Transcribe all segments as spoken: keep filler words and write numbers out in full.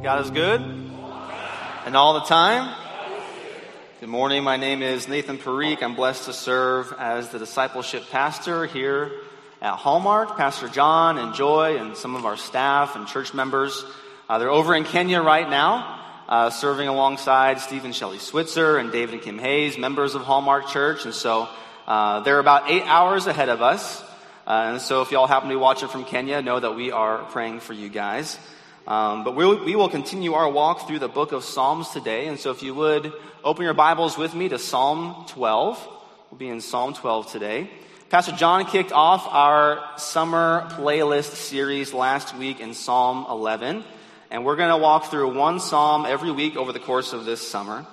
God is good, and all the time. Good morning. My name is Nathan Parikh. I'm blessed to serve as the discipleship pastor here at Hallmark. Pastor John and Joy and some of our staff and church members, uh, they're over in Kenya right now, uh, serving alongside Steve and Shelley Switzer and David and Kim Hayes, members of Hallmark Church. And so uh, they're about eight hours ahead of us. Uh, and so if y'all happen to be watching from Kenya, know that we are praying for you guys. Um, but we'll, we will continue our walk through the book of Psalms today. And so if you would open your Bibles with me to Psalm twelve. We'll be in Psalm twelve today. Pastor John kicked off our summer playlist series last week in Psalm eleven. And we're going to walk through one psalm every week over the course of this summer.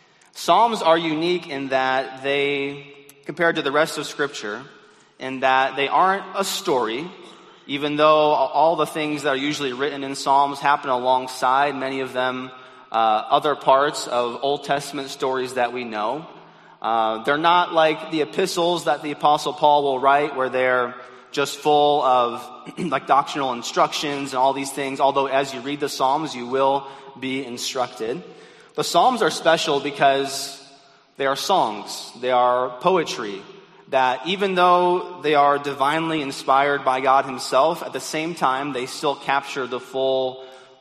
Psalms are unique in that they, compared to the rest of Scripture, in that they aren't a story, even though all the things that are usually written in Psalms happen alongside many of them, uh, other parts of Old Testament stories that we know. Uh, they're not like the epistles that the Apostle Paul will write, where they're just full of like doctrinal instructions and all these things, although as you read the Psalms, you will be instructed. The Psalms are special because they are songs. They are poetry that even though they are divinely inspired by God himself, at the same time, they still capture the full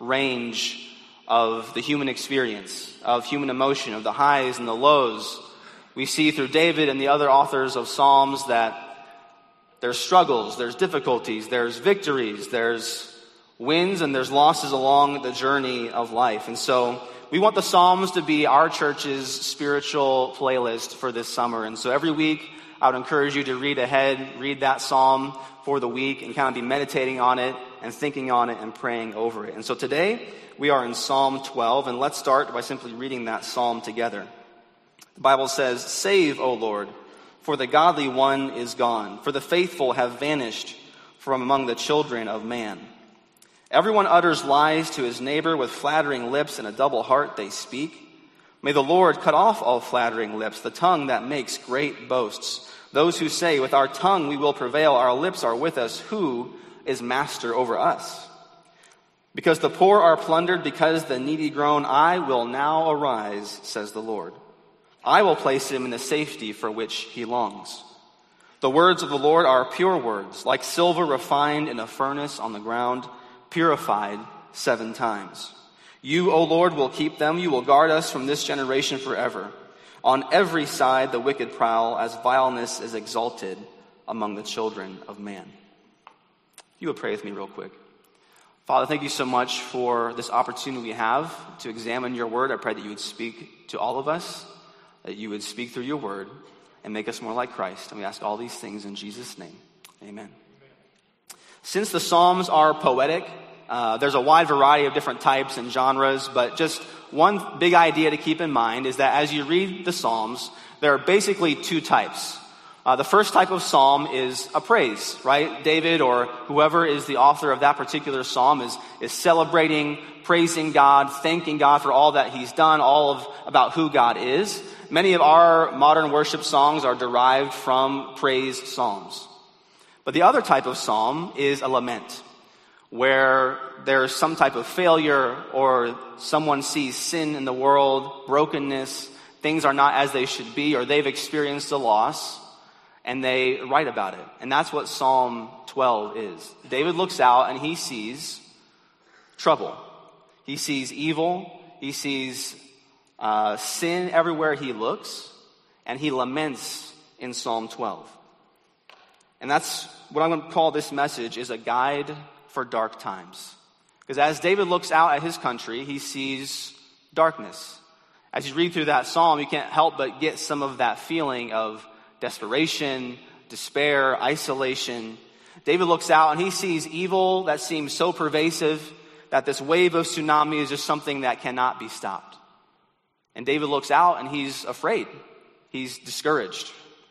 range of the human experience, of human emotion, of the highs and the lows. We see through David and the other authors of Psalms that there's struggles, there's difficulties, there's victories, there's wins, and there's losses along the journey of life. And so we want the Psalms to be our church's spiritual playlist for this summer. And so every week, I would encourage you to read ahead, read that psalm for the week and kind of be meditating on it and thinking on it and praying over it. And so today we are in Psalm twelve, and let's start by simply reading that psalm together. The Bible says, "Save, O Lord, for the godly one is gone, for the faithful have vanished from among the children of man. Everyone utters lies to his neighbor, with flattering lips and a double heart they speak. May the Lord cut off all flattering lips, the tongue that makes great boasts. Those who say, with our tongue we will prevail, our lips are with us, who is master over us? Because the poor are plundered, because the needy groan, I will now arise, says the Lord. I will place him in the safety for which he longs. The words of the Lord are pure words, like silver refined in a furnace on the ground, purified seven times. You, O Lord, will keep them. You will guard us from this generation forever. On every side the wicked prowl, as vileness is exalted among the children of man." If you would pray with me real quick. Father, thank you so much for this opportunity we have to examine your word. I pray that you would speak to all of us, that you would speak through your word and make us more like Christ. And we ask all these things in Jesus' name. Amen. Amen. Since the Psalms are poetic, Uh, there's a wide variety of different types and genres, but just one big idea to keep in mind is that as you read the Psalms, there are basically two types. Uh, the first type of psalm is a praise, right? David or whoever is the author of that particular psalm is, is celebrating, praising God, thanking God for all that he's done, all of about who God is. Many of our modern worship songs are derived from praise psalms. But the other type of psalm is a lament, where there's some type of failure or someone sees sin in the world, brokenness, things are not as they should be, or they've experienced a loss, and they write about it. And that's what Psalm twelve is. David looks out and he sees trouble. He sees evil. He sees uh, sin everywhere he looks, and he laments in Psalm twelve. And that's what I'm going to call this message, is a guide for dark times. Because as David looks out at his country, he sees darkness. As you read through that psalm, you can't help but get some of that feeling of desperation, despair, isolation. David looks out and he sees evil that seems so pervasive that this wave of tsunami is just something that cannot be stopped. And David looks out and he's afraid. He's discouraged.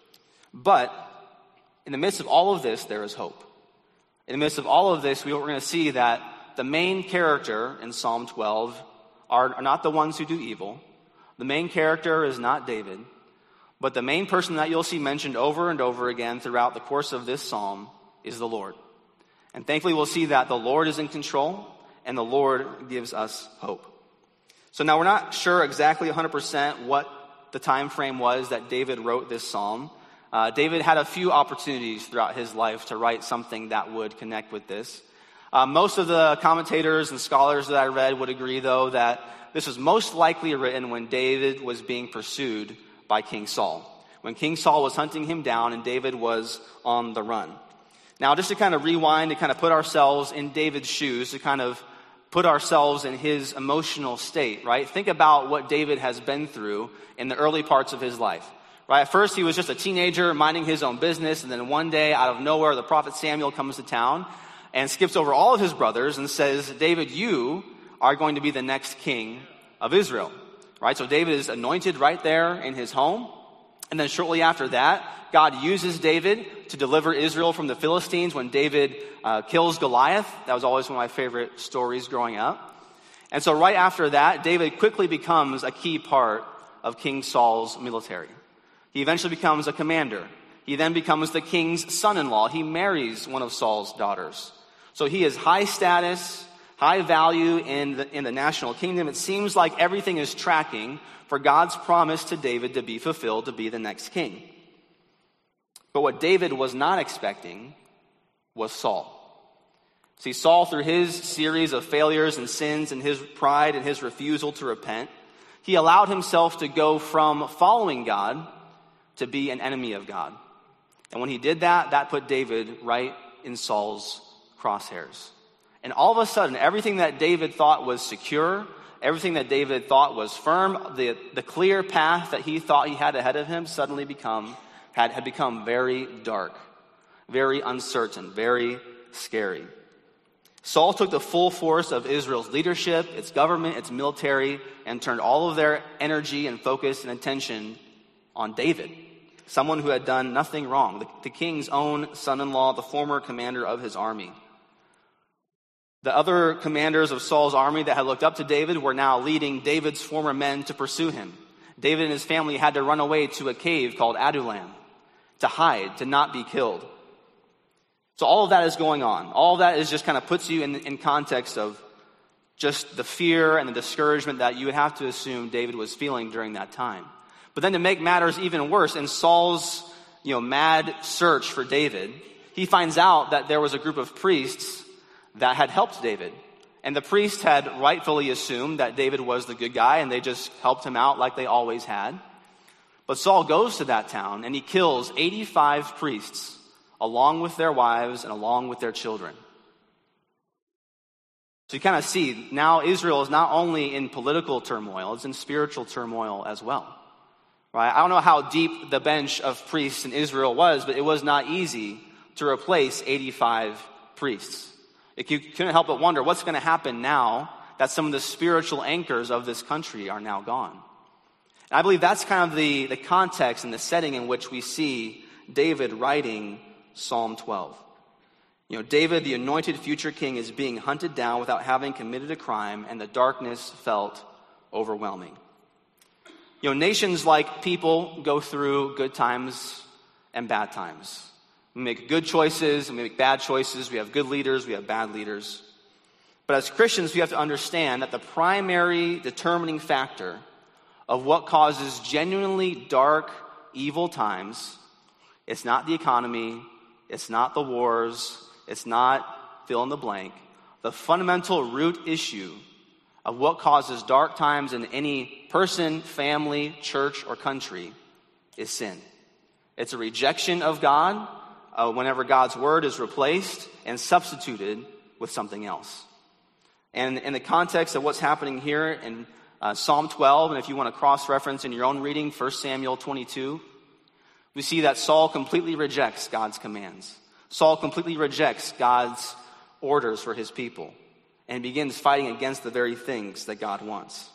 But in the midst of all of this, there is hope. In the midst of all of this, we're going to see that the main character in Psalm twelve are, are not the ones who do evil. The main character is not David. But the main person that you'll see mentioned over and over again throughout the course of this psalm is the Lord. And thankfully, we'll see that the Lord is in control, and the Lord gives us hope. So now we're not sure exactly one hundred percent what the time frame was that David wrote this psalm. Uh, David had a few opportunities throughout his life to write something that would connect with this. Uh, most of the commentators and scholars that I read would agree, though, that this was most likely written when David was being pursued by King Saul, when King Saul was hunting him down and David was on the run. Now, just to kind of rewind, to kind of put ourselves in David's shoes, to kind of put ourselves in his emotional state, right? Think about what David has been through in the early parts of his life, right? At first, he was just a teenager minding his own business, and then one day, out of nowhere, the prophet Samuel comes to town and skips over all of his brothers and says, David, you are going to be the next king of Israel, right? So David is anointed right there in his home. And then shortly after that, God uses David to deliver Israel from the Philistines when David uh, kills Goliath. That was always one of my favorite stories growing up. And so right after that, David quickly becomes a key part of King Saul's military. He eventually becomes a commander. He then becomes the king's son-in-law. He marries one of Saul's daughters. So he is high status, high value in the, in the national kingdom. It seems like everything is tracking for God's promise to David to be fulfilled, to be the next king. But what David was not expecting was Saul. See, Saul, through his series of failures and sins and his pride and his refusal to repent, he allowed himself to go from following God to be an enemy of God. And when he did that, that put David right in Saul's crosshairs. And all of a sudden, everything that David thought was secure, everything that David thought was firm, the, the clear path that he thought he had ahead of him suddenly become had, had become very dark, very uncertain, very scary. Saul took the full force of Israel's leadership, its government, its military, and turned all of their energy and focus and attention on David, someone who had done nothing wrong, the, the king's own son-in-law, the former commander of his army. The other commanders of Saul's army that had looked up to David were now leading David's former men to pursue him. David and his family had to run away to a cave called Adullam to hide, to not be killed. So all of that is going on. All of that is just kind of puts you in, in context of just the fear and the discouragement that you would have to assume David was feeling during that time. But then to make matters even worse, in Saul's, you know, mad search for David, he finds out that there was a group of priests that had helped David. And the priests had rightfully assumed that David was the good guy, and they just helped him out like they always had. But Saul goes to that town, and he kills eighty-five priests, along with their wives and along with their children. So you kind of see, now Israel is not only in political turmoil, it's in spiritual turmoil as well. Right? I don't know how deep the bench of priests in Israel was, but it was not easy to replace eighty-five priests. You couldn't help but wonder what's going to happen now that some of the spiritual anchors of this country are now gone. And I believe that's kind of the, the context and the setting in which we see David writing Psalm twelve. You know, David, the anointed future king, is being hunted down without having committed a crime, and the darkness felt overwhelming. You know, nations like people go through good times and bad times. We make good choices and we make bad choices. We have good leaders, we have bad leaders. But as Christians, we have to understand that the primary determining factor of what causes genuinely dark, evil times, it's not the economy, it's not the wars, it's not fill in the blank. The fundamental root issue of what causes dark times in any person, family, church, or country is sin. It's a rejection of God uh, whenever God's word is replaced and substituted with something else. And in the context of what's happening here in uh, Psalm twelve, and if you want to cross-reference in your own reading, First Samuel twenty-two, we see that Saul completely rejects God's commands. Saul completely rejects God's orders for his people and begins fighting against the very things that God wants.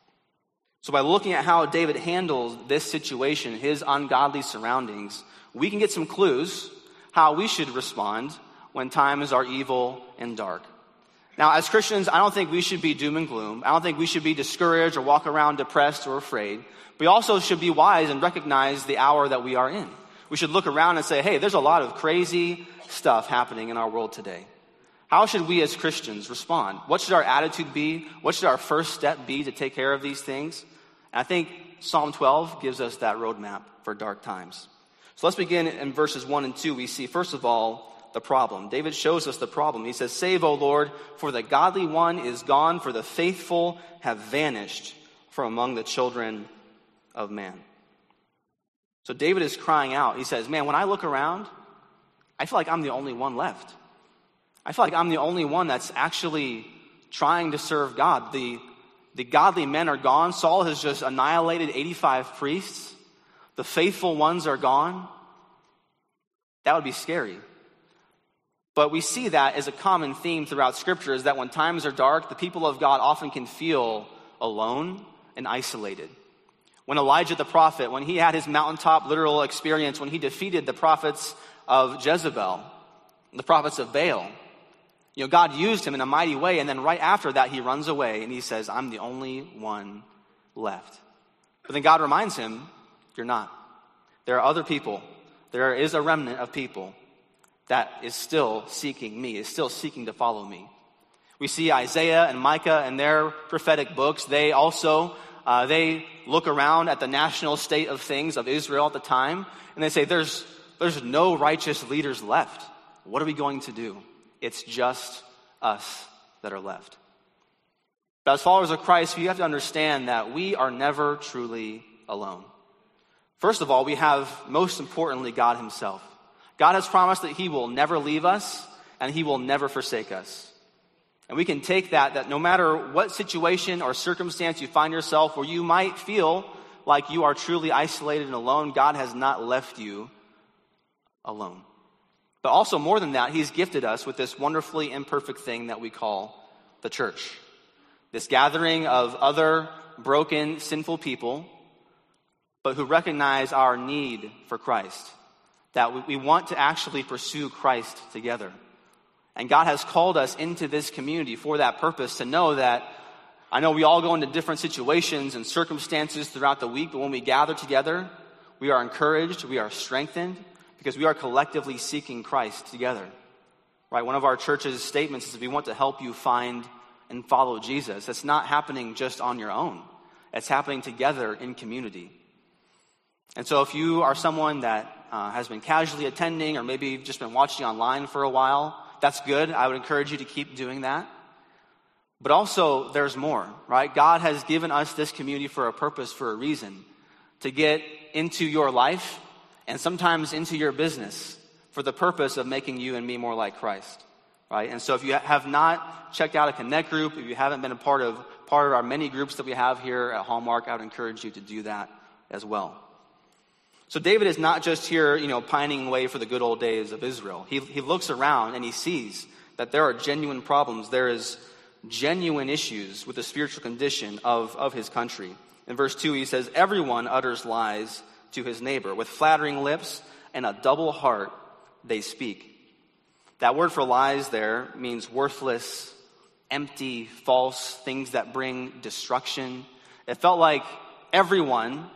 So by looking at how David handles this situation, his ungodly surroundings, we can get some clues how we should respond when times are evil and dark. Now, as Christians, I don't think we should be doom and gloom. I don't think we should be discouraged or walk around depressed or afraid. We also should be wise and recognize the hour that we are in. We should look around and say, hey, there's a lot of crazy stuff happening in our world today. How should we as Christians respond? What should our attitude be? What should our first step be to take care of these things? And I think Psalm twelve gives us that roadmap for dark times. So let's begin in verses one and two. We see, first of all, the problem. David shows us the problem. He says, "Save, O Lord, for the godly one is gone, for the faithful have vanished from among the children of man." So David is crying out. He says, man, when I look around, I feel like I'm the only one left. I feel like I'm the only one that's actually trying to serve God. The, the godly men are gone. Saul has just annihilated eighty-five priests. The faithful ones are gone. That would be scary. But we see that as a common theme throughout Scripture, is that when times are dark, the people of God often can feel alone and isolated. When Elijah the prophet, when he had his mountaintop literal experience, when he defeated the prophets of Jezebel, the prophets of Baal, you know, God used him in a mighty way, and then right after that he runs away and he says, I'm the only one left. But then God reminds him, you're not. There are other people. There is a remnant of people that is still seeking me, is still seeking to follow me. We see Isaiah and Micah and their prophetic books. They also, uh, they look around at the national state of things of Israel at the time, and they say, there's, there's no righteous leaders left. What are we going to do? It's just us that are left. But as followers of Christ, you have to understand that we are never truly alone. First of all, we have, most importantly, God himself. God has promised that he will never leave us and he will never forsake us. And we can take that, that no matter what situation or circumstance you find yourself where you might feel like you are truly isolated and alone, God has not left you alone. But also more than that, he's gifted us with this wonderfully imperfect thing that we call the church. This gathering of other broken, sinful people, but who recognize our need for Christ. That we want to actually pursue Christ together. And God has called us into this community for that purpose, to know that, I know we all go into different situations and circumstances throughout the week, but when we gather together, we are encouraged, we are strengthened, because we are collectively seeking Christ together. Right? One of our church's statements is we want to help you find and follow Jesus. It's not happening just on your own. It's happening together in community. And so if you are someone that uh, has been casually attending, or maybe you've just been watching online for a while, that's good. I would encourage you to keep doing that. But also, there's more, right? God has given us this community for a purpose, for a reason, to get into your life and sometimes into your business for the purpose of making you and me more like Christ, right? And so if you have not checked out a Connect group, if you haven't been a part of part of our many groups that we have here at Hallmark, I would encourage you to do that as well. So David is not just here, you know, pining away for the good old days of Israel. He, he looks around and he sees that there are genuine problems. There is genuine issues with the spiritual condition of, of his country. In verse two, he says, everyone utters lies to his neighbor. With flattering lips and a double heart, they speak. That word for lies there means worthless, empty, false, things that bring destruction. It felt like everyone,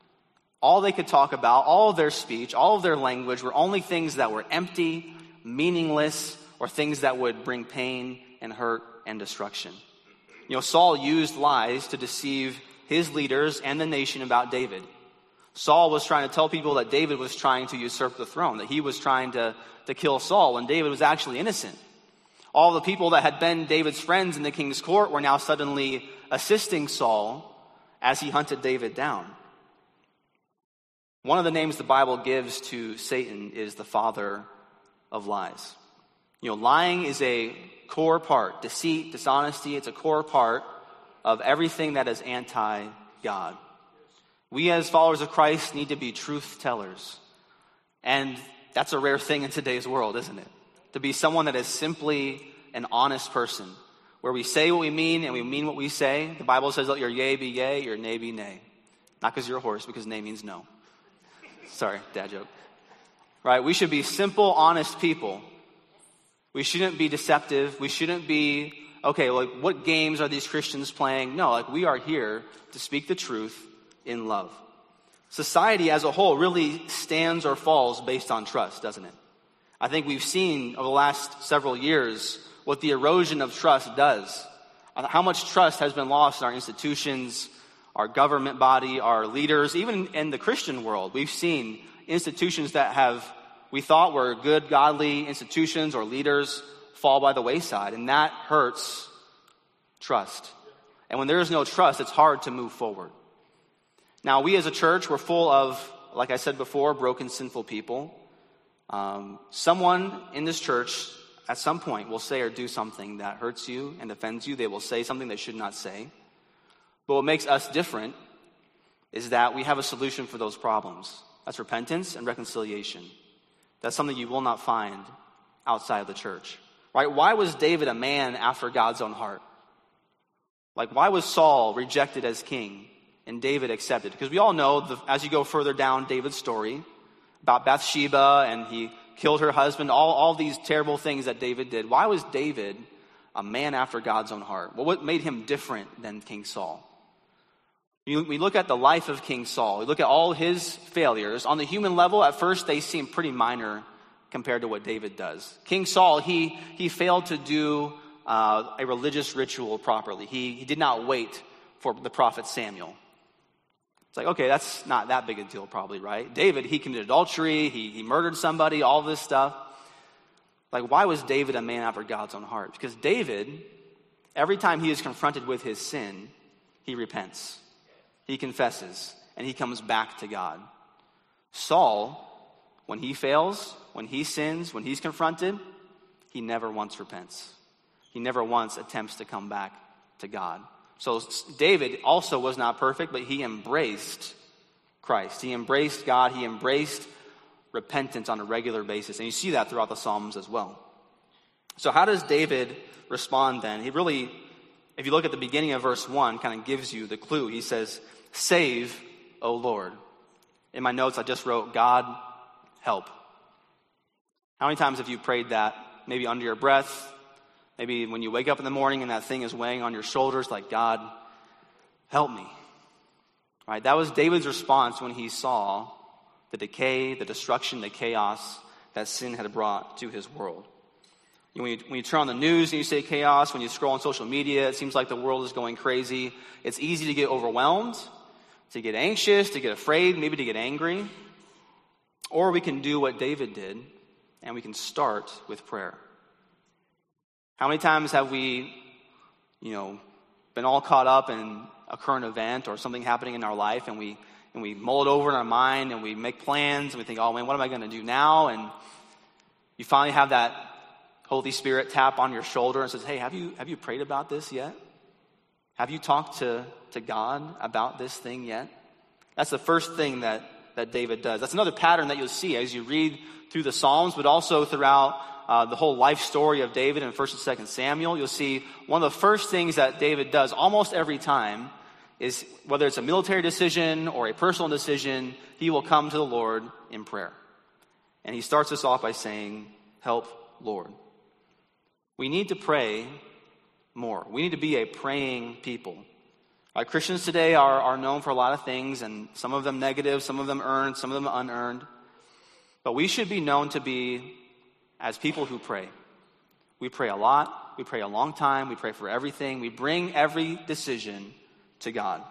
all they could talk about, all of their speech, all of their language were only things that were empty, meaningless, or things that would bring pain and hurt and destruction. You know, Saul used lies to deceive his leaders and the nation about David. Saul was trying to tell people that David was trying to usurp the throne, that he was trying to, to kill Saul when David was actually innocent. All the people that had been David's friends in the king's court were now suddenly assisting Saul as he hunted David down. One of the names the Bible gives to Satan is the father of lies. You know, lying is a core part. Deceit, dishonesty, it's a core part of everything that is anti-God. We as followers of Christ need to be truth tellers. And that's a rare thing in today's world, isn't it? To be someone that is simply an honest person, where we say what we mean and we mean what we say. The Bible says, let your yea be yea, your nay be nay. Not because you're a horse, because nay means no. Sorry, dad joke. Right? We should be simple, honest people. We shouldn't be deceptive. We shouldn't be, okay, like what games are these Christians playing? No, like we are here to speak the truth in love. Society as a whole really stands or falls based on trust, doesn't it? I think we've seen over the last several years what the erosion of trust does. How much trust has been lost in our institutions, our government body, our leaders, even in the Christian world. We've seen institutions that have, we thought were good, godly institutions or leaders fall by the wayside, and that hurts trust. And when there is no trust, it's hard to move forward. Now, we as a church, we're full of, like I said before, broken, sinful people. Um, someone in this church at some point will say or do something that hurts you and offends you. They will say something they should not say. But what makes us different is that we have a solution for those problems. That's repentance and reconciliation. That's something you will not find outside of the church. Right? Why was David a man after God's own heart? Like, why was Saul rejected as king and David accepted? Because we all know, the, as you go further down David's story, about Bathsheba and he killed her husband, all, all these terrible things that David did. Why was David a man after God's own heart? Well, what made him different than King Saul? You, we look at the life of King Saul. We look at all his failures. On the human level, at first, they seem pretty minor compared to what David does. King Saul, he, he failed to do uh, a religious ritual properly. He, he did not wait for the prophet Samuel. It's like, okay, that's not that big a deal probably, right? David, he committed adultery, he, he murdered somebody, all this stuff. Like, why was David a man after God's own heart? Because David, every time he is confronted with his sin, he repents, he confesses, and he comes back to God. Saul, when he fails, when he sins, when he's confronted, he never once repents. He never once attempts to come back to God. So David also was not perfect, but he embraced Christ. He embraced God. He embraced repentance on a regular basis. And you see that throughout the Psalms as well. So how does David respond then? He really, if you look at the beginning of verse one, kind of gives you the clue. He says, "Save, O Lord." In my notes, I just wrote, "God, help." How many times have you prayed that, maybe under your breath? Maybe when you wake up in the morning and that thing is weighing on your shoulders, like, "God, help me." Right? That was David's response when he saw the decay, the destruction, the chaos that sin had brought to his world. When you, when you turn on the news and you say chaos, when you scroll on social media, it seems like the world is going crazy. It's easy to get overwhelmed, to get anxious, to get afraid, maybe to get angry. Or we can do what David did, and we can start with prayer. How many times have we, you know, been all caught up in a current event or something happening in our life, and we and we mull it over in our mind, and we make plans, and we think, "Oh man, what am I going to do now?" And you finally have that Holy Spirit tap on your shoulder and says, "Hey, have you have you prayed about this yet? Have you talked to, to God about this thing yet?" That's the first thing that, that David does. That's another pattern that you'll see as you read through the Psalms, but also throughout uh, the whole life story of David in First and Second Samuel. You'll see one of the first things that David does almost every time is, whether it's a military decision or a personal decision, he will come to the Lord in prayer. And he starts this off by saying, "Help, Lord." We need to pray more. We need to be a praying people. Right, Christians today are, are known for a lot of things, and some of them negative, some of them earned, some of them unearned. But we should be known to be as people who pray. We pray a lot. We pray a long time. We pray for everything. We bring every decision to God.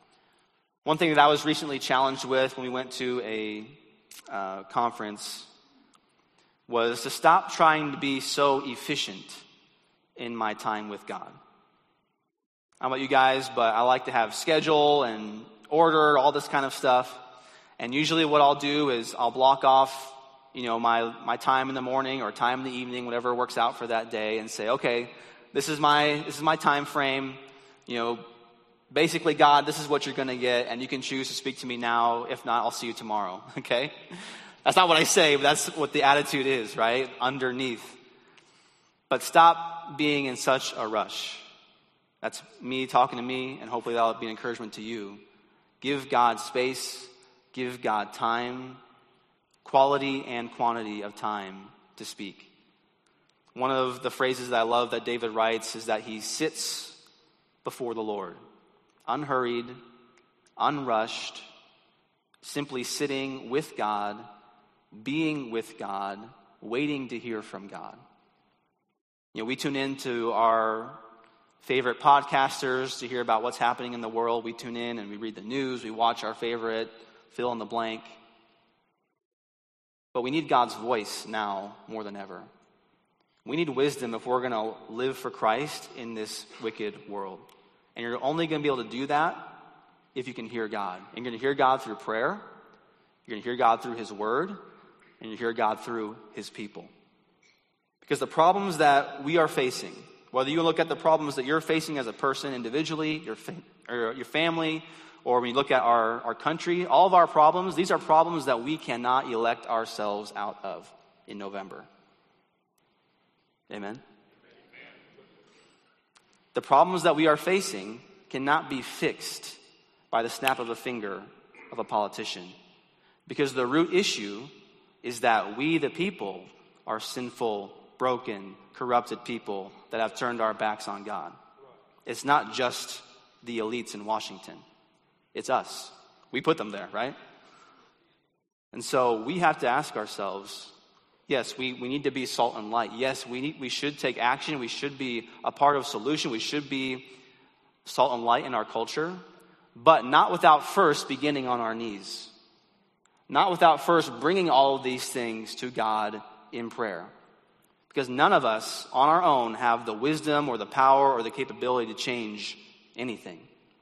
One thing that I was recently challenged with when we went to a uh, conference was to stop trying to be so efficient in my time with God. I don't know about you guys, but I like to have schedule and order, all this kind of stuff. And usually what I'll do is I'll block off, you know, my, my time in the morning or time in the evening, whatever works out for that day, and say, "Okay, this is my this is my time frame. You know, basically, God, this is what you're going to get, and you can choose to speak to me now. If not, I'll see you tomorrow." Okay? That's not what I say, but that's what the attitude is, right? Underneath. But stop being in such a rush. That's me talking to me, and hopefully that'll be an encouragement to you. Give God space. Give God time. Quality and quantity of time to speak. One of the phrases that I love that David writes is that he sits before the Lord. Unhurried, unrushed, simply sitting with God, being with God, waiting to hear from God. You know, we tune in to our favorite podcasters to hear about what's happening in the world. We tune in and we read the news. We watch our favorite fill in the blank. But we need God's voice now more than ever. We need wisdom if we're going to live for Christ in this wicked world. And you're only going to be able to do that if you can hear God. And you're going to hear God through prayer. You're going to hear God through his word. And you hear God through his people. Because the problems that we are facing, whether you look at the problems that you're facing as a person individually, your, fa- or your family, or when you look at our, our country, all of our problems, these are problems that we cannot elect ourselves out of in November. Amen? The problems that we are facing cannot be fixed by the snap of a finger of a politician. Because the root issue is that we, the people, are sinful, broken, corrupted people that have turned our backs on God. It's not just the elites in Washington. It's us. We put them there, right? And so we have to ask ourselves, yes, we, we need to be salt and light. Yes, we need, we should take action. We should be a part of a solution. We should be salt and light in our culture, but not without first beginning on our knees. Not without first bringing all of these things to God in prayer. Because none of us on our own have the wisdom or the power or the capability to change anything.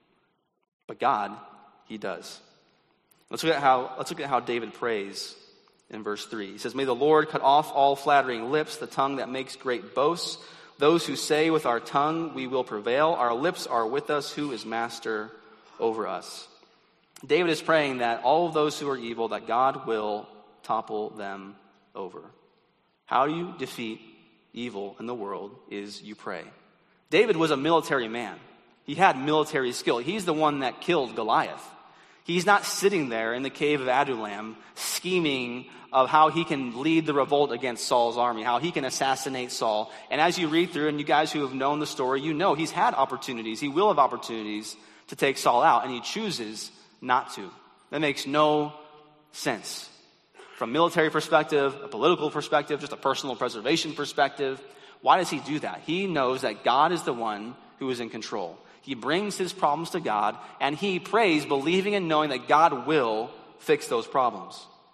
But God, he does. Let's look at how, let's look at how David prays in verse three. He says, "May the Lord cut off all flattering lips, the tongue that makes great boasts. Those who say with our tongue, we will prevail. Our lips are with us. Who is master over us?" David is praying that all of those who are evil, that God will topple them over. How do you defeat evil in the world is you pray. David was a military man. He had military skill. He's the one that killed Goliath. He's not sitting there in the cave of Adullam scheming of how he can lead the revolt against Saul's army, how he can assassinate Saul. And as you read through, and you guys who have known the story, you know he's had opportunities. He will have opportunities to take Saul out, and he chooses not to. That makes no sense. From a military perspective, a political perspective, just a personal preservation perspective, why does he do that? He knows that God is the one who is in control. He brings his problems to God, and he prays, believing and knowing that God will fix those problems.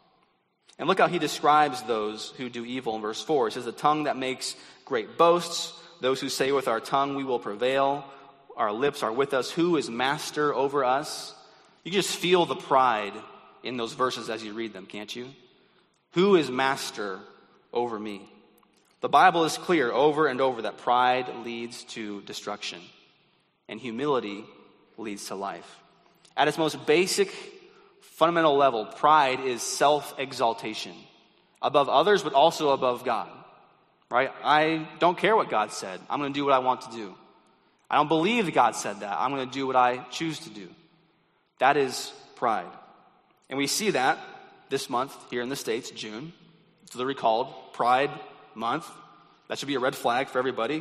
And look how he describes those who do evil in verse four. He says, "The tongue that makes great boasts, those who say with our tongue we will prevail, our lips are with us. Who is master over us?" You can just feel the pride in those verses as you read them, can't you? Who is master over me? The Bible is clear over and over that pride leads to destruction. And humility leads to life. At its most basic, fundamental level, pride is self-exaltation. Above others, but also above God. Right? I don't care what God said. I'm going to do what I want to do. I don't believe that God said that. I'm going to do what I choose to do. That is pride. And we see that this month here in the States, June. It's literally called Pride Month. That should be a red flag for everybody.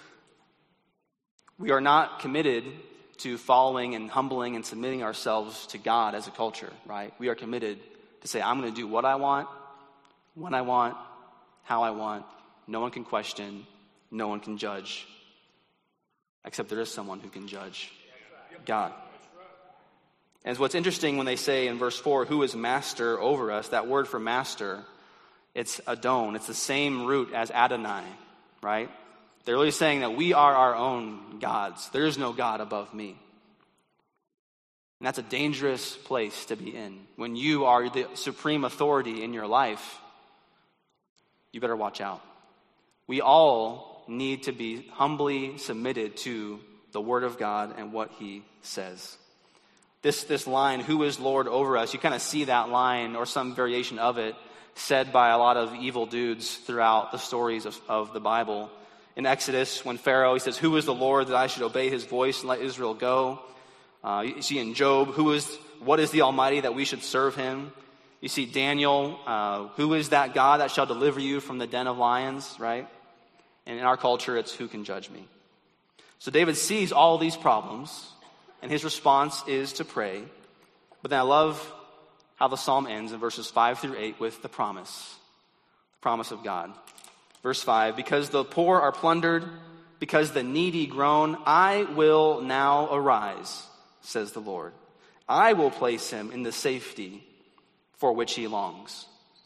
We are not committed to following and humbling and submitting ourselves to God as a culture, right? We are committed to say, I'm going to do what I want, when I want, how I want. No one can question. No one can judge. Except there is someone who can judge. God. And what's interesting when they say in verse four, who is master over us, that word for master, it's Adon. It's the same root as Adonai, right? They're really saying that we are our own gods. There is no God above me. And that's a dangerous place to be in. When you are the supreme authority in your life, you better watch out. We all need to be humbly submitted to the Word of God and what He says. This, this line, who is Lord over us, you kind of see that line or some variation of it said by a lot of evil dudes throughout the stories of, of the Bible. In Exodus, when Pharaoh, he says, who is the Lord that I should obey his voice and let Israel go? Uh, you see in Job, who is, what is the Almighty that we should serve him? You see Daniel, uh, who is that God that shall deliver you from the den of lions, right? And in our culture, it's who can judge me? So David sees all these problems, and his response is to pray. But then I love how the psalm ends in verses five through eight with the promise, the promise of God. Verse five, because the poor are plundered, because the needy groan, I will now arise, says the Lord. I will place him in the safety for which he longs.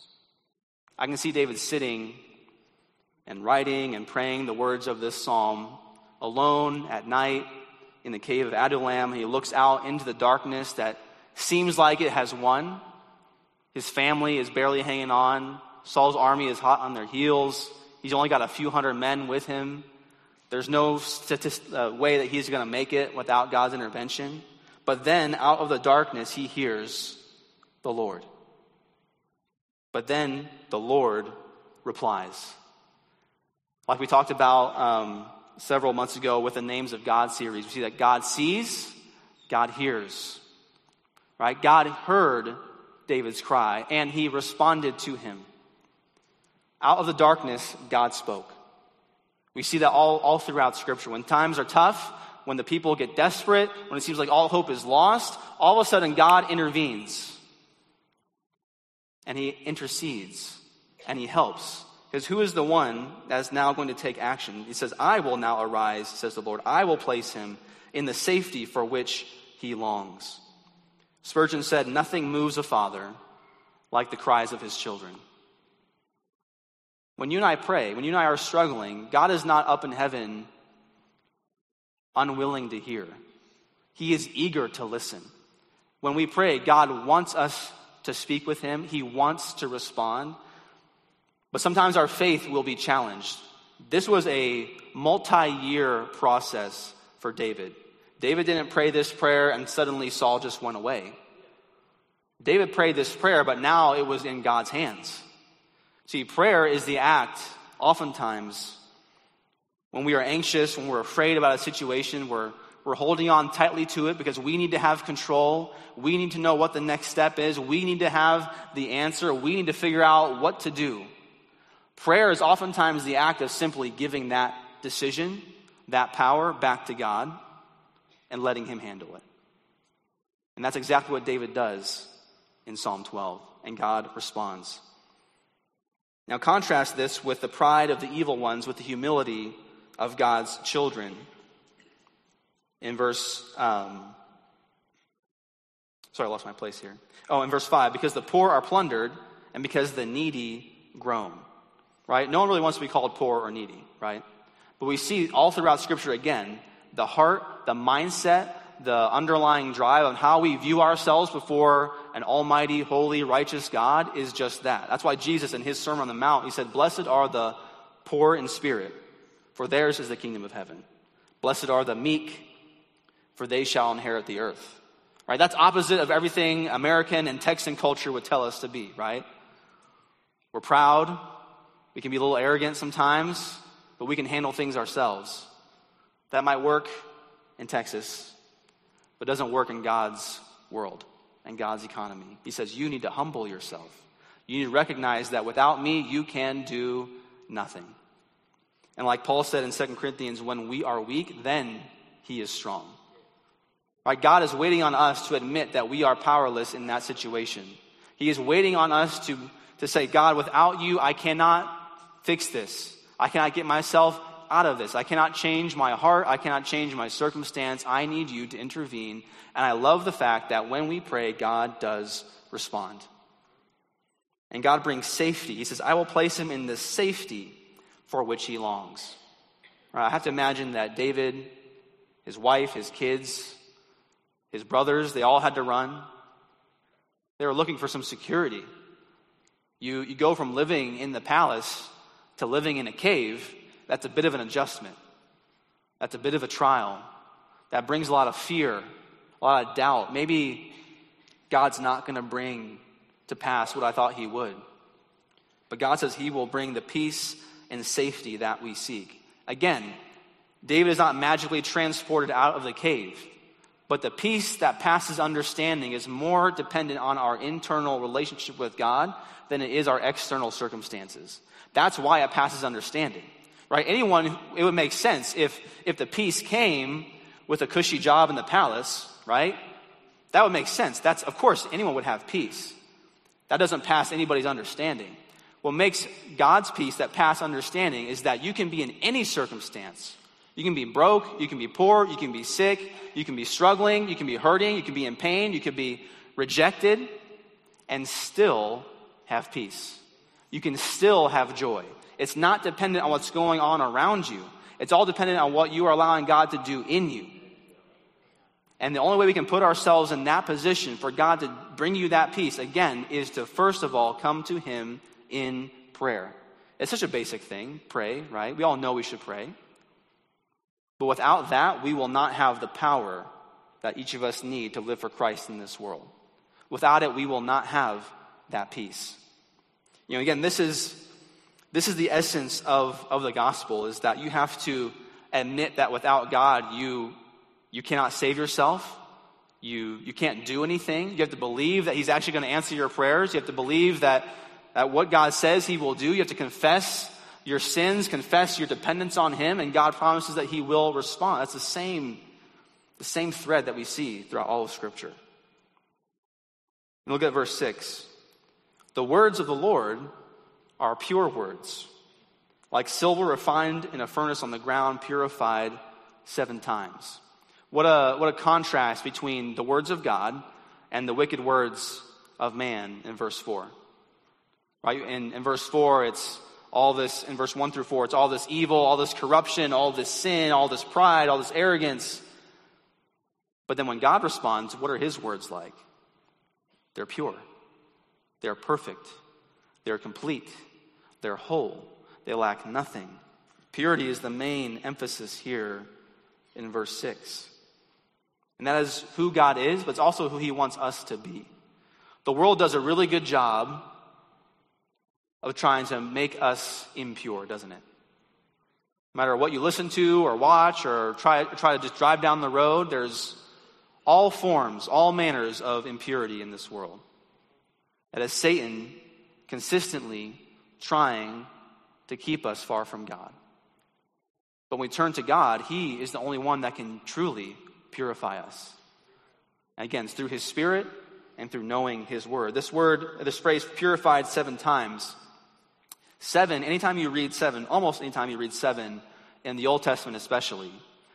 I can see David sitting and writing and praying the words of this psalm alone at night in the cave of Adullam. He looks out into the darkness that seems like it has won. His family is barely hanging on. Saul's army is hot on their heels. He's only got a few hundred men with him. There's no statist- uh, way that he's going to make it without God's intervention. But then out of the darkness, he hears the Lord. But then the Lord replies. Like we talked about um, several months ago with the Names of God series, we see that God sees, God hears. Right? God heard David's cry, and he responded to him. Out of the darkness, God spoke. We see that all, all throughout Scripture. When times are tough, when the people get desperate, when it seems like all hope is lost, all of a sudden God intervenes. And he intercedes. And he helps. Because who is the one that's now going to take action? He says, I will now arise, says the Lord. I will place him in the safety for which he longs. Spurgeon said, nothing moves a father like the cries of his children. When you and I pray, when you and I are struggling, God is not up in heaven unwilling to hear. He is eager to listen. When we pray, God wants us to speak with him. He wants to respond. But sometimes our faith will be challenged. This was a multi-year process for David. David didn't pray this prayer and suddenly Saul just went away. David prayed this prayer, but now it was in God's hands. See, prayer is the act, oftentimes, when we are anxious, when we're afraid about a situation, we're, we're holding on tightly to it because we need to have control. We need to know what the next step is. We need to have the answer. We need to figure out what to do. Prayer is oftentimes the act of simply giving that decision, that power back to God and letting him handle it. And that's exactly what David does in Psalm twelve, and God responds. Now contrast this with the pride of the evil ones with the humility of God's children. In verse, um, sorry, I lost my place here. Oh, in verse five, because the poor are plundered and because the needy groan. Right? No one really wants to be called poor or needy, right? But we see all throughout Scripture again, the heart, the mindset, the underlying drive on how we view ourselves before an almighty, holy, righteous God is just that. That's why Jesus in his Sermon on the Mount, he said, blessed are the poor in spirit, for theirs is the kingdom of heaven. Blessed are the meek, for they shall inherit the earth. Right? That's opposite of everything American and Texan culture would tell us to be, right? We're proud. We can be a little arrogant sometimes, but we can handle things ourselves. That might work in Texas, but doesn't work in God's world and God's economy. He says, you need to humble yourself. You need to recognize that without me, you can do nothing. And like Paul said in Second Corinthians, when we are weak, then he is strong. Right? God is waiting on us to admit that we are powerless in that situation. He is waiting on us to, to say, God, without you, I cannot fix this. I cannot get myself out of this. I cannot change my heart. I cannot change my circumstance. I need you to intervene. And I love the fact that when we pray, God does respond. And God brings safety. He says, I will place him in the safety for which he longs. Right, I have to imagine that David, his wife, his kids, his brothers, they all had to run. They were looking for some security. You, you go from living in the palace to living in a cave. That's a bit of an adjustment. That's a bit of a trial. That brings a lot of fear, a lot of doubt. Maybe God's not going to bring to pass what I thought he would. But God says he will bring the peace and safety that we seek. Again, David is not magically transported out of the cave, but the peace that passes understanding is more dependent on our internal relationship with God than it is our external circumstances. That's why it passes understanding. Right? Anyone, it would make sense if, if the peace came with a cushy job in the palace, right? That would make sense. That's, of course, anyone would have peace. That doesn't pass anybody's understanding. What makes God's peace that passes understanding is that you can be in any circumstance. You can be broke, you can be poor, you can be sick, you can be struggling, you can be hurting, you can be in pain, you can be rejected, and still have peace. You can still have joy. It's not dependent on what's going on around you. It's all dependent on what you are allowing God to do in you. And the only way we can put ourselves in that position for God to bring you that peace, again, is to first of all come to him in prayer. It's such a basic thing, pray, right? We all know we should pray. But without that, we will not have the power that each of us need to live for Christ in this world. Without it, we will not have that peace. You know, again, this is this is the essence of, of the gospel, is that you have to admit that without God, you you cannot save yourself. You you can't do anything. You have to believe that he's actually going to answer your prayers. You have to believe that, that what God says he will do. You have to confess your sins, confess your dependence on him, and God promises that he will respond. That's the same, the same thread that we see throughout all of Scripture. And look at verse six. The words of the Lord are pure words, like silver refined in a furnace on the ground, purified seven times. What a what a contrast between the words of God and the wicked words of man in verse four. Right? In, in verse four, it's all this, in verse one through four, it's all this evil, all this corruption, all this sin, all this pride, all this arrogance. But then when God responds, what are his words like? They're pure. They're perfect. They're complete. They're whole. They lack nothing. Purity is the main emphasis here in verse six. And that is who God is, but it's also who he wants us to be. The world does a really good job of trying to make us impure, doesn't it? No matter what you listen to or watch or try, try to just drive down the road, there's all forms, all manners of impurity in this world. That is Satan consistently trying to keep us far from God. But when we turn to God, he is the only one that can truly purify us. And again, it's through his Spirit and through knowing his word. This word, this phrase, purified seven times. Seven, anytime you read seven, almost anytime you read seven, in the Old Testament especially,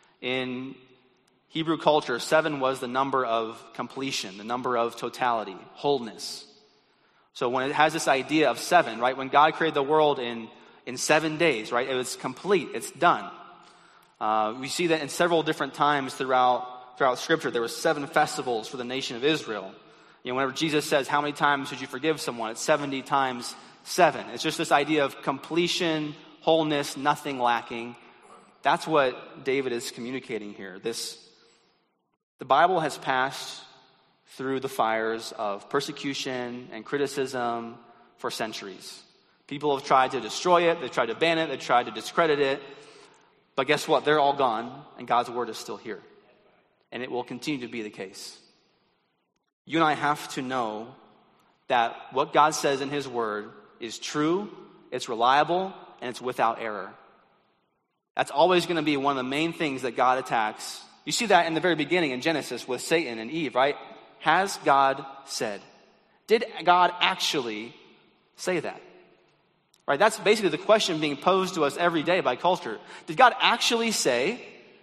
in Hebrew culture, seven was the number of completion, the number of totality, wholeness. So when it has this idea of seven, right, when God created the world in, in seven days, right, it was complete, it's done. Uh, we see that in several different times throughout, throughout Scripture. There were seven festivals for the nation of Israel. You know, whenever Jesus says, how many times should you forgive someone? It's seventy times seven. It's just this idea of completion, wholeness, nothing lacking. That's what David is communicating here. This, the Bible has passed through the fires of persecution and criticism for centuries. People have tried to destroy it, they've tried to ban it, they've tried to discredit it. But guess what? They're all gone, and God's word is still here. And it will continue to be the case. You and I have to know that what God says in his word is true, it's reliable, and it's without error. That's always going to be one of the main things that God attacks. You see that in the very beginning in Genesis with Satan and Eve, right? Has God said? Did God actually say that? Right? That's basically the question being posed to us every day by culture. Did God actually say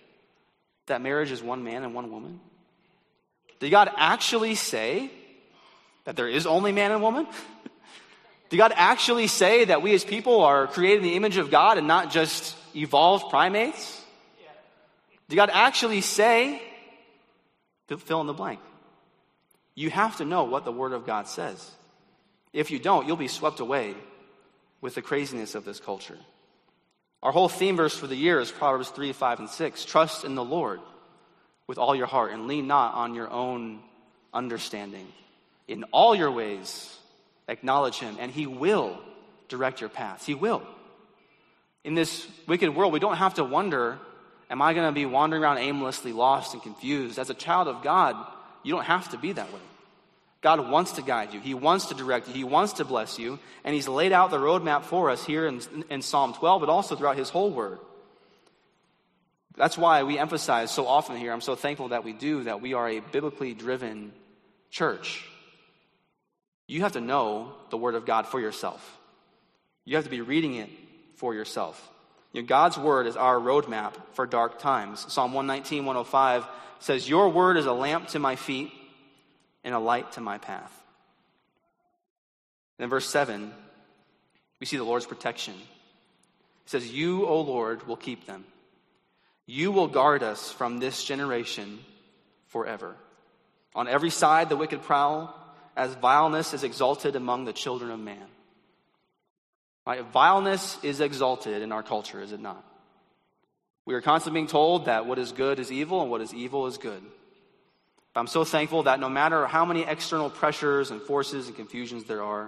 that marriage is one man and one woman? Did God actually say that there is only man and woman? Did God actually say that we as people are created in the image of God and not just evolved primates? Did God actually say, fill in the blank? You have to know what the Word of God says. If you don't, you'll be swept away with the craziness of this culture. Our whole theme verse for the year is Proverbs three, five, and six. Trust in the Lord with all your heart and lean not on your own understanding. In all your ways, acknowledge him, and he will direct your paths. He will. In this wicked world, we don't have to wonder, am I going to be wandering around aimlessly, lost and confused? As a child of God, you don't have to be that way. God wants to guide you. He wants to direct you. He wants to bless you. And he's laid out the roadmap for us here in, in Psalm twelve, but also throughout his whole word. That's why we emphasize so often here, I'm so thankful that we do, that we are a biblically driven church. You have to know the Word of God for yourself. You have to be reading it for yourself. You know, God's word is our roadmap for dark times. Psalm one nineteen, one oh five says, your word is a lamp to my feet and a light to my path. And in verse seven, we see the Lord's protection. It says, you, O Lord, will keep them. You will guard us from this generation forever. On every side the wicked prowl, as vileness is exalted among the children of man. Right? Vileness is exalted in our culture, is it not? We are constantly being told that what is good is evil and what is evil is good. But I'm so thankful that no matter how many external pressures and forces and confusions there are,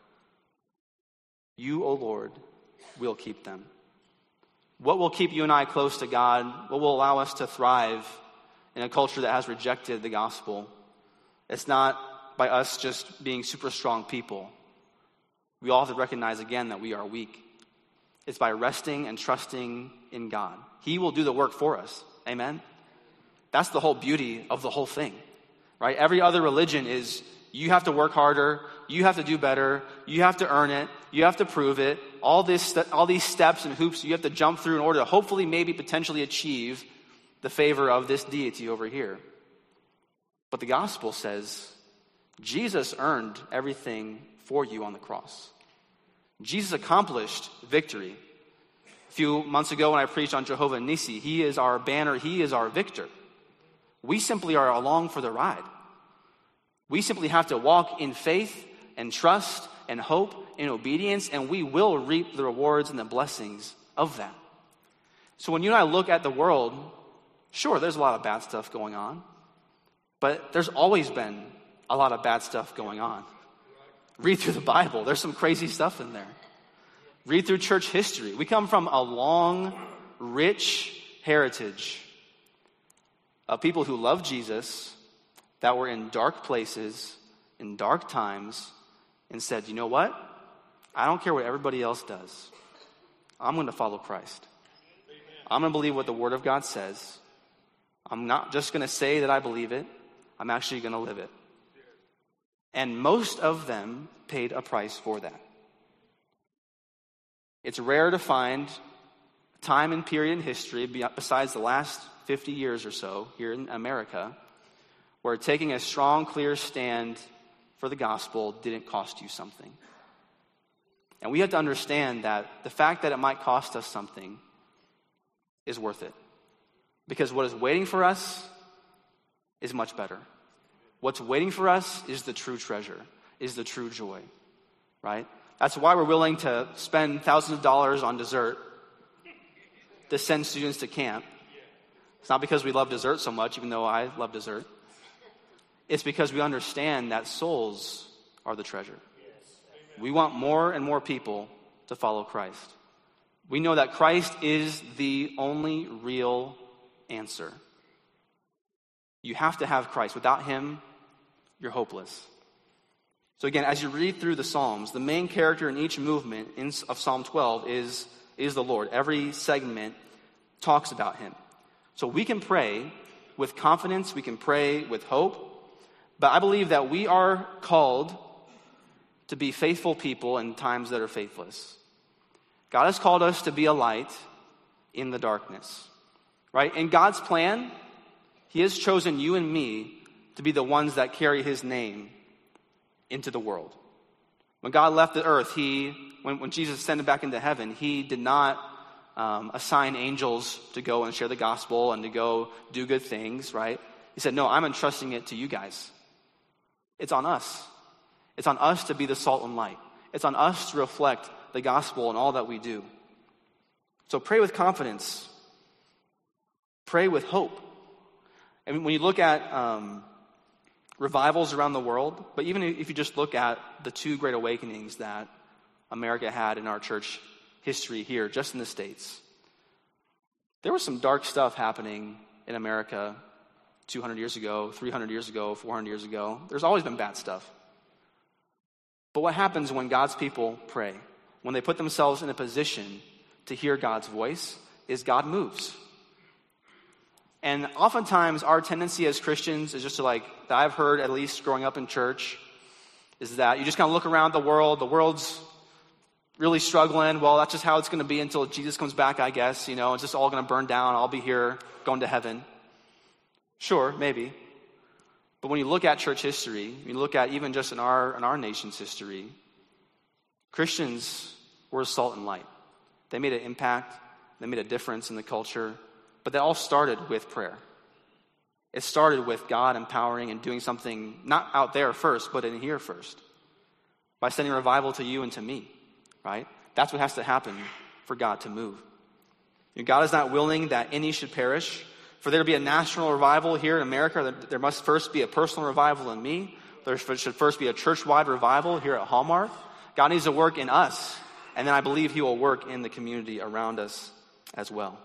you, O Lord, will keep them. What will keep you and I close to God? What will allow us to thrive in a culture that has rejected the gospel? It's not by us just being super strong people. We all have to recognize again that we are weak. It's by resting and trusting in God. He will do the work for us. Amen? That's the whole beauty of the whole thing, right? Every other religion is you have to work harder, you have to do better, you have to earn it, you have to prove it. All this, all these steps and hoops you have to jump through in order to hopefully, maybe, potentially achieve the favor of this deity over here. But the gospel says Jesus earned everything for you on the cross. Jesus accomplished victory. A few months ago when I preached on Jehovah Nissi, he is our banner, he is our victor. We simply are along for the ride. We simply have to walk in faith and trust and hope and obedience, and we will reap the rewards and the blessings of that. So when you and I look at the world, sure, there's a lot of bad stuff going on, but there's always been a lot of bad stuff going on. Read through the Bible. There's some crazy stuff in there. Read through church history. We come from a long, rich heritage of people who love Jesus, that were in dark places, in dark times, and said, you know what? I don't care what everybody else does. I'm going to follow Christ. I'm going to believe what the Word of God says. I'm not just going to say that I believe it. I'm actually going to live it. And most of them paid a price for that. It's rare to find a time and period in history, besides the last fifty years or so here in America, where taking a strong, clear stand for the gospel didn't cost you something. And we have to understand that the fact that it might cost us something is worth it. Because what is waiting for us is much better. What's waiting for us is the true treasure, is the true joy, right? That's why we're willing to spend thousands of dollars on dessert to send students to camp. It's not because we love dessert so much, even though I love dessert. It's because we understand that souls are the treasure. We want more and more people to follow Christ. We know that Christ is the only real answer. You have to have Christ. Without him, you're hopeless. So again, as you read through the Psalms, the main character in each movement in, of Psalm twelve is, is the Lord. Every segment talks about him. So we can pray with confidence, we can pray with hope, but I believe that we are called to be faithful people in times that are faithless. God has called us to be a light in the darkness, right? In God's plan, he has chosen you and me to be the ones that carry his name into the world. When God left the earth, he, when, when Jesus ascended back into heaven, he did not um, assign angels to go and share the gospel and to go do good things, right? He said, no, I'm entrusting it to you guys. It's on us. It's on us to be the salt and light. It's on us to reflect the gospel in all that we do. So pray with confidence. Pray with hope. And when you look at um, revivals around the world, but even if you just look at the two great awakenings that America had in our church history here, just in the States, there was some dark stuff happening in America two hundred years ago, three hundred years ago, four hundred years ago. There's always been bad stuff. But what happens when God's people pray, when they put themselves in a position to hear God's voice, is God moves. And oftentimes our tendency as Christians is just to like, that I've heard at least growing up in church, is that you just kind of look around the world, the world's really struggling. Well, that's just how it's going to be until Jesus comes back, I guess. You know, it's just all going to burn down. I'll be here going to heaven. Sure, maybe. But when you look at church history, you look at even just in our in our nation's history, Christians were salt and light. They made an impact. They made a difference in the culture. But they all started with prayer. It started with God empowering and doing something not out there first, but in here first. By sending revival to you and to me, right? That's what has to happen for God to move. God is not willing that any should perish. For there to be a national revival here in America, there must first be a personal revival in me. There should first be a church-wide revival here at Hallmark. God needs to work in us, and then I believe he will work in the community around us as well.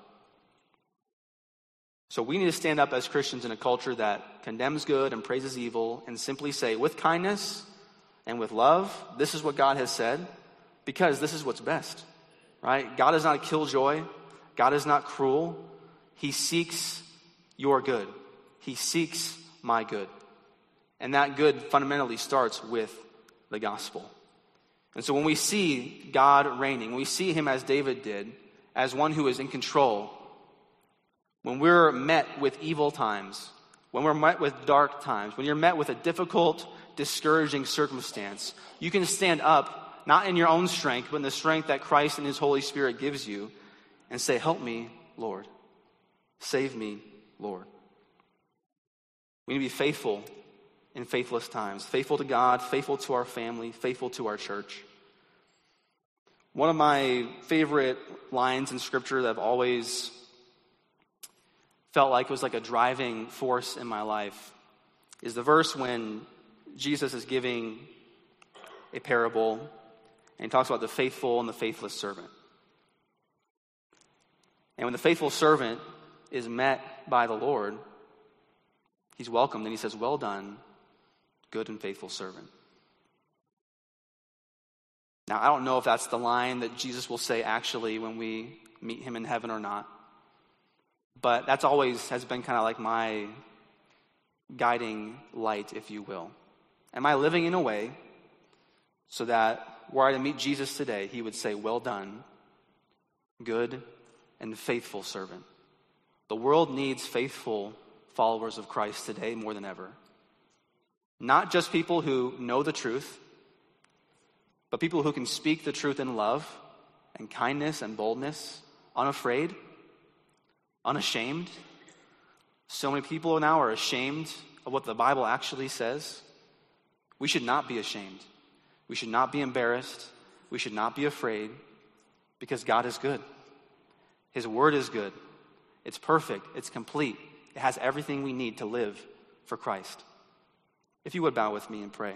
So we need to stand up as Christians in a culture that condemns good and praises evil and simply say, with kindness and with love, this is what God has said, because this is what's best, right? God is not a killjoy. God is not cruel. He seeks your good. He seeks my good. And that good fundamentally starts with the gospel. And so when we see God reigning, when we see him as David did, as one who is in control, when we're met with evil times, when we're met with dark times, when you're met with a difficult, discouraging circumstance, you can stand up, not in your own strength, but in the strength that Christ and his Holy Spirit gives you, and say, help me, Lord. Save me, Lord. We need to be faithful in faithless times. Faithful to God, faithful to our family, faithful to our church. One of my favorite lines in Scripture that I've always felt like was like a driving force in my life is the verse when Jesus is giving a parable and he talks about the faithful and the faithless servant. And when the faithful servant is met by the Lord, he's welcomed and he says, well done, good and faithful servant. Now, I don't know if that's the line that Jesus will say actually when we meet him in heaven or not. But that's always has been kind of like my guiding light, if you will. Am I living in a way so that were I to meet Jesus today, he would say, well done, good and faithful servant. The world needs faithful followers of Christ today more than ever. Not just people who know the truth, but people who can speak the truth in love and kindness and boldness, unafraid, unashamed. So many people now are ashamed of what the Bible actually says. We should not be ashamed. We should not be embarrassed. We should not be afraid, because God is good. His word is good. It's perfect. It's complete. It has everything we need to live for Christ. If you would bow with me and pray.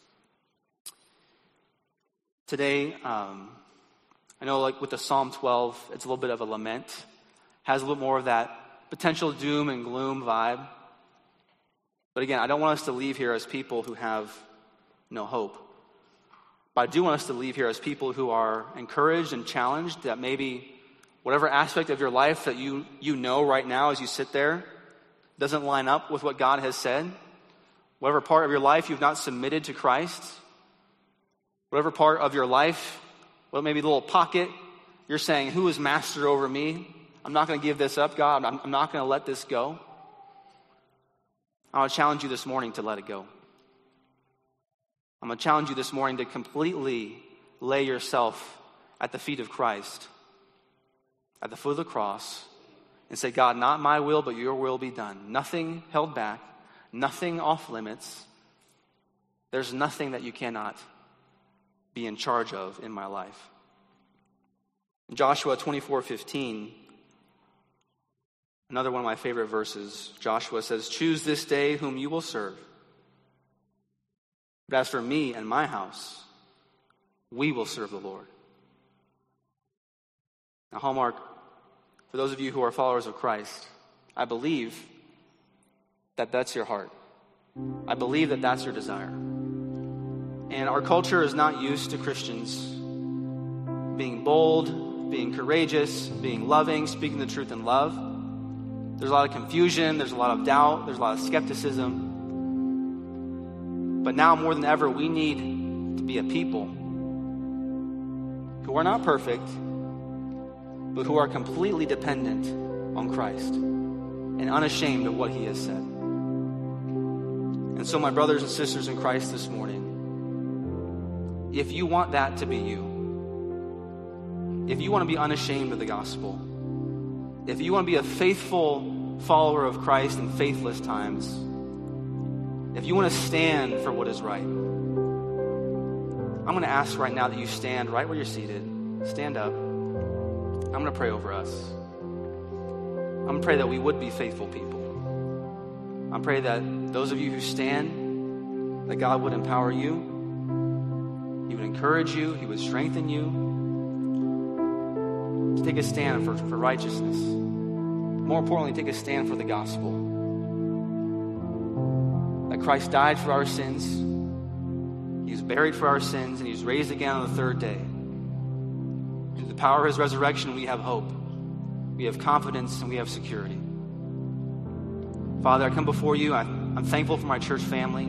Today, um, I know like with the Psalm twelve, it's a little bit of a lament. Has a little more of that potential doom and gloom vibe. But again, I don't want us to leave here as people who have no hope. But I do want us to leave here as people who are encouraged and challenged that maybe whatever aspect of your life that you, you know right now as you sit there doesn't line up with what God has said. Whatever part of your life you've not submitted to Christ. Whatever part of your life, well, maybe the little pocket, you're saying, who is master over me? I'm not going to give this up, God. I'm, I'm not going to let this go. I want to challenge you this morning to let it go. I'm going to challenge you this morning to completely lay yourself at the feet of Christ, at the foot of the cross, and say, God, not my will, but your will be done. Nothing held back, nothing off limits. There's nothing that you cannot be in charge of in my life. In Joshua twenty-four fifteen, another one of my favorite verses, Joshua says, choose this day whom you will serve. But as for me and my house, we will serve the Lord. Now, Hallmark, for those of you who are followers of Christ, I believe that that's your heart. I believe that that's your desire. And our culture is not used to Christians being bold, being courageous, being loving, speaking the truth in love. There's a lot of confusion, there's a lot of doubt, there's a lot of skepticism. But now more than ever, we need to be a people who who are not perfect, but who are completely dependent on Christ and unashamed of what he has said. And so, my brothers and sisters in Christ this morning, if you want that to be you, if you want to be unashamed of the gospel, if you want to be a faithful follower of Christ in faithless times, if you want to stand for what is right, I'm going to ask right now that you stand right where you're seated. Stand up. I'm going to pray over us. I'm going to pray that we would be faithful people. I pray that those of you who stand, that God would empower you. He would encourage you. He would strengthen you to take a stand for, for righteousness. More importantly, take a stand for the gospel. That Christ died for our sins. He was buried for our sins, and he was raised again on the third day. Through the power of his resurrection, we have hope. We have confidence, and we have security. Father, I come before you. I, I'm thankful for my church family.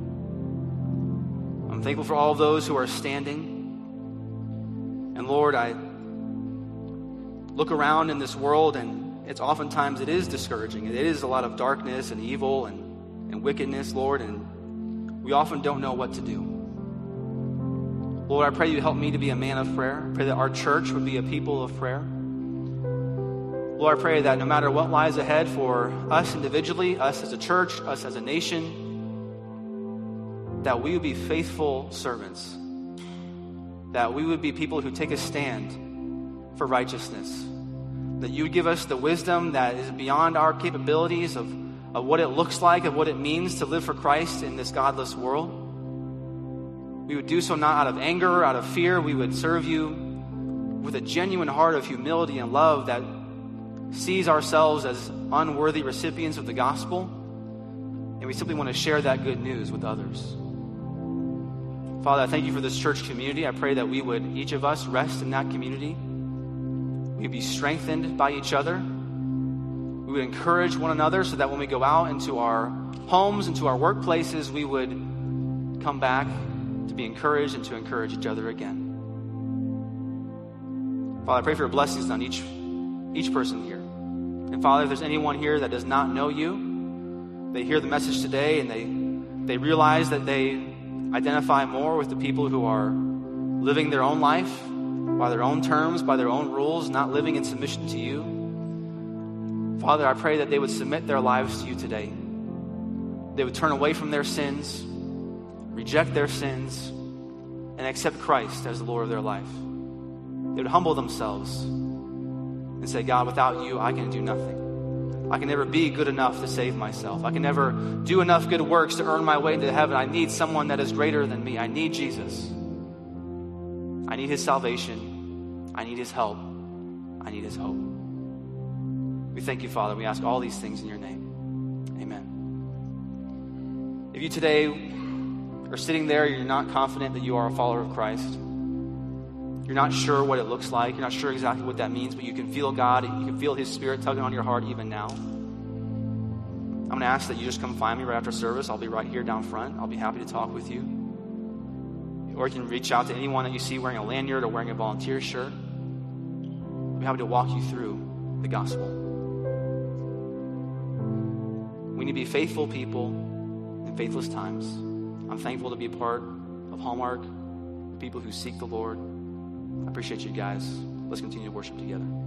I'm thankful for all of those who are standing. And Lord, I look around in this world, and it's oftentimes it is discouraging. It is a lot of darkness and evil and, and wickedness, Lord, and we often don't know what to do. Lord, I pray you help me to be a man of prayer. I pray that our church would be a people of prayer. Lord, I pray that no matter what lies ahead for us individually, us as a church, us as a nation, that we would be faithful servants, that we would be people who take a stand for righteousness, that you would give us the wisdom that is beyond our capabilities of, of what it looks like, of what it means to live for Christ in this godless world. We would do so not out of anger, out of fear. We would serve you with a genuine heart of humility and love that sees ourselves as unworthy recipients of the gospel, and we simply want to share that good news with others. Father, I thank you for this church community. I pray that we would, each of us, rest in that community. We would be strengthened by each other. We would encourage one another so that when we go out into our homes, into our workplaces, we would come back to be encouraged and to encourage each other again. Father, I pray for your blessings on each, each person here. And Father, if there's anyone here that does not know you, they hear the message today and they, they realize that they identify more with the people who are living their own life by their own terms, by their own rules, not living in submission to you. Father, I pray that they would submit their lives to you today. They would turn away from their sins, reject their sins, and accept Christ as the Lord of their life. They would humble themselves and say, God, without you, I can do nothing. I can never be good enough to save myself. I can never do enough good works to earn my way into heaven. I need someone that is greater than me. I need Jesus. I need his salvation. I need his help. I need his hope. We thank you, Father. We ask all these things in your name. Amen. If you today are sitting there, you're not confident that you are a follower of Christ, you're not sure what it looks like, you're not sure exactly what that means, but you can feel God, you can feel his Spirit tugging on your heart even now, I'm going to ask that you just come find me right after service. I'll be right here down front. I'll be happy to talk with you. Or you can reach out to anyone that you see wearing a lanyard or wearing a volunteer shirt. I'll be happy to walk you through the gospel. We need to be faithful people in faithless times. I'm thankful to be a part of Hallmark, people who seek the Lord. I appreciate you guys. Let's continue to worship together.